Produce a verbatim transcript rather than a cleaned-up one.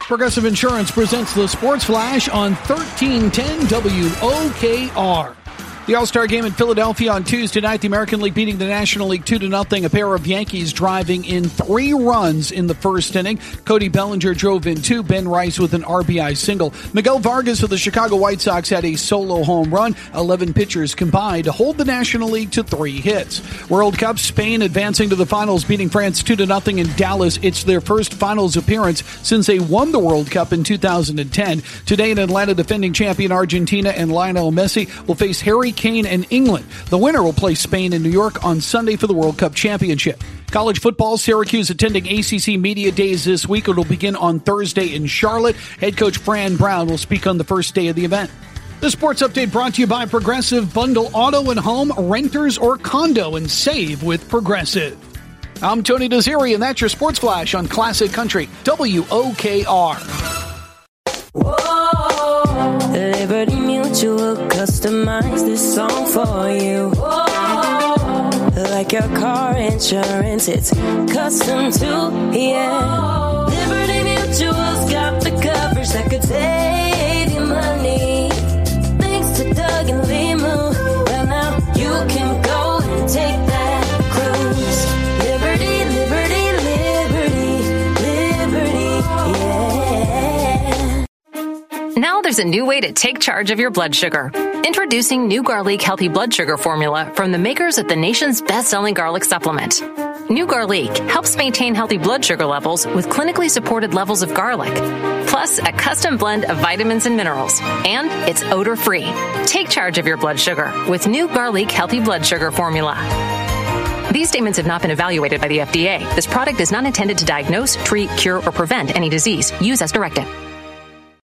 Progressive Insurance presents the Sports Flash on thirteen ten W O K R. The All-Star game in Philadelphia on Tuesday night, the American League beating the National League two to nothing. A pair of Yankees driving in three runs in the first inning. Cody Bellinger drove in two. Ben Rice with an R B I single. Miguel Vargas of the Chicago White Sox had a solo home run. Eleven pitchers combined to hold the National League to three hits. World Cup, Spain advancing to the finals, beating France two to nothing in Dallas. It's their first finals appearance since they won the World Cup in two thousand ten. Today in Atlanta, defending champion Argentina and Lionel Messi will face Harry Kane and England. The winner will play Spain in New York on Sunday for the World Cup championship. College football, Syracuse attending A C C Media Days this week. It will begin on Thursday in Charlotte. Head coach Fran Brown will speak on the first day of the event. The sports update brought to you by Progressive. Bundle auto and home, renters or condo, and save with Progressive. I'm Tony Desiri, and that's your Sports Flash on Classic Country, W O K R. Whoa, Liberty Mutual customized this song for you. Whoa, like your car insurance, it's custom too, yeah. Liberty Mutual's got the coverage that could save you money. Thanks to Doug and Limu, well now you can go and take that cruise. Liberty, liberty, liberty, liberty, yeah. Now there's a new way to take charge of your blood sugar. Introducing New Garlic Healthy Blood Sugar Formula from the makers of the nation's best-selling garlic supplement. New Garlic helps maintain healthy blood sugar levels with clinically supported levels of garlic, plus a custom blend of vitamins and minerals. And it's odor-free. Take charge of your blood sugar with New Garlic Healthy Blood Sugar Formula. These statements have not been evaluated by the F D A. This product is not intended to diagnose, treat, cure, or prevent any disease. Use as directed.